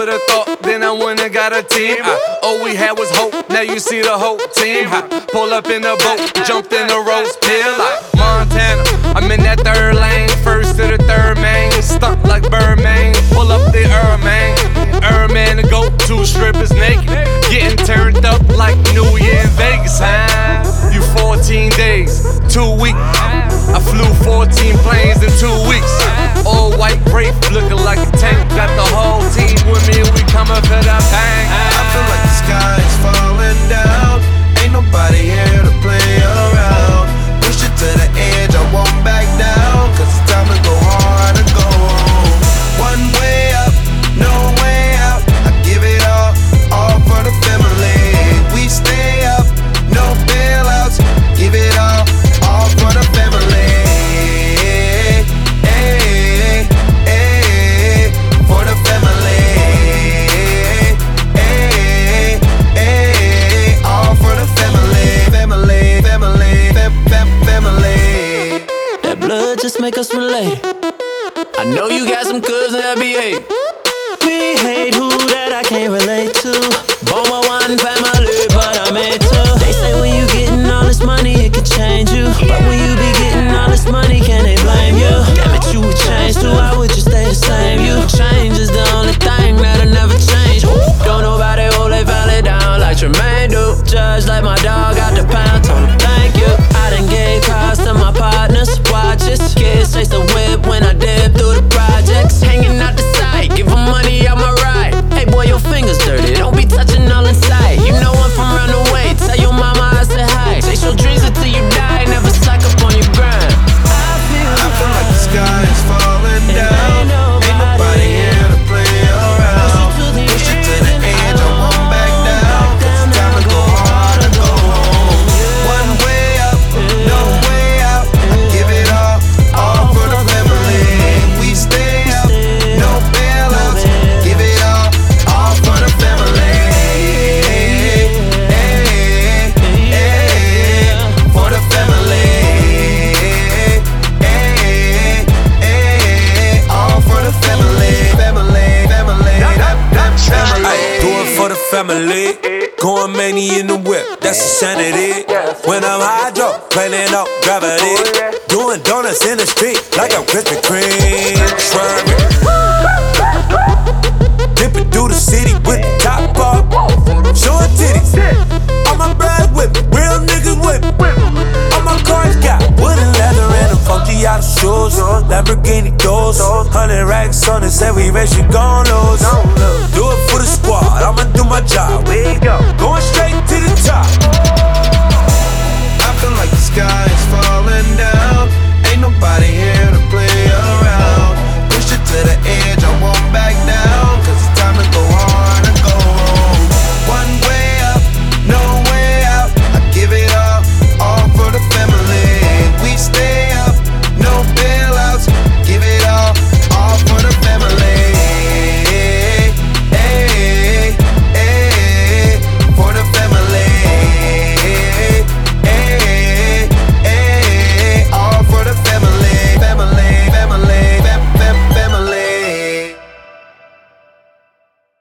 would've thought, then I went and got a team. All we had was hope, now you see the whole team. Pull up in the boat, jumped in the roast pill like Montana. I'm in that third lane, first to the third main. Stuck like Birdman, pull up the Earman, the go-to strippers naked. Getting turned up like New Year in Vegas, huh? You 14 days, 2 weeks. I flew 14 planes in 2 weeks. All white Wraith looking like a tank. Got the whole team with me, we coming for that bang. I feel like the sky is falling down. Ain't nobody here to play around. Push it to the edge, I won't back down. Cause it's time to go hard and go home. One way up, no way out. I give it all for the family. We stay up, no bailouts. Give it all for the family. For the family. All for the family. Family. That blood just make us relate. I know you got some cousins that behave. We hate who that I can't relate to. Born with one family, but I made two. They say when you getting all this money, it can change you. But when you be getting all this money, can they blame you? Damn it, you would change too, I would just stay the same. You change is the only thing that'll never change. Don't nobody hold their valley down like Tremaine do. Judge like my dog out the pound, told him thank you. I done gave cars to my partners, watches. Kids chase the whip when I dip through the projects. Hanging out the side, give them money out my ride. Hey boy, your fingers dirty, don't be touching all inside. You know I'm from round the way, tell your mama I said hi. Chase your dreams until you die, never slack up on your grind. I feel like the sky is falling down. Ain't nobody here to play around. Push it to the edge, I won't back down. Cause it's time to go hard and go home. One way up, no way out. I give it all for the family. We stay up, no bailouts. Give it all for the family. For the family. All for the family. Do it for the family. Going many in the whip, that's insanity. When I'm hydro, planning out gravity. Doing donuts in the street like I'm Krispy Kreme. Swerving. Dipping through the city with the top off. Showing titties. All my bras with me, real niggas with me. All my cars got wooden leather and a funky out of shoes. Lamborghini doors, 100 racks on it, said we rich, you gon' lose.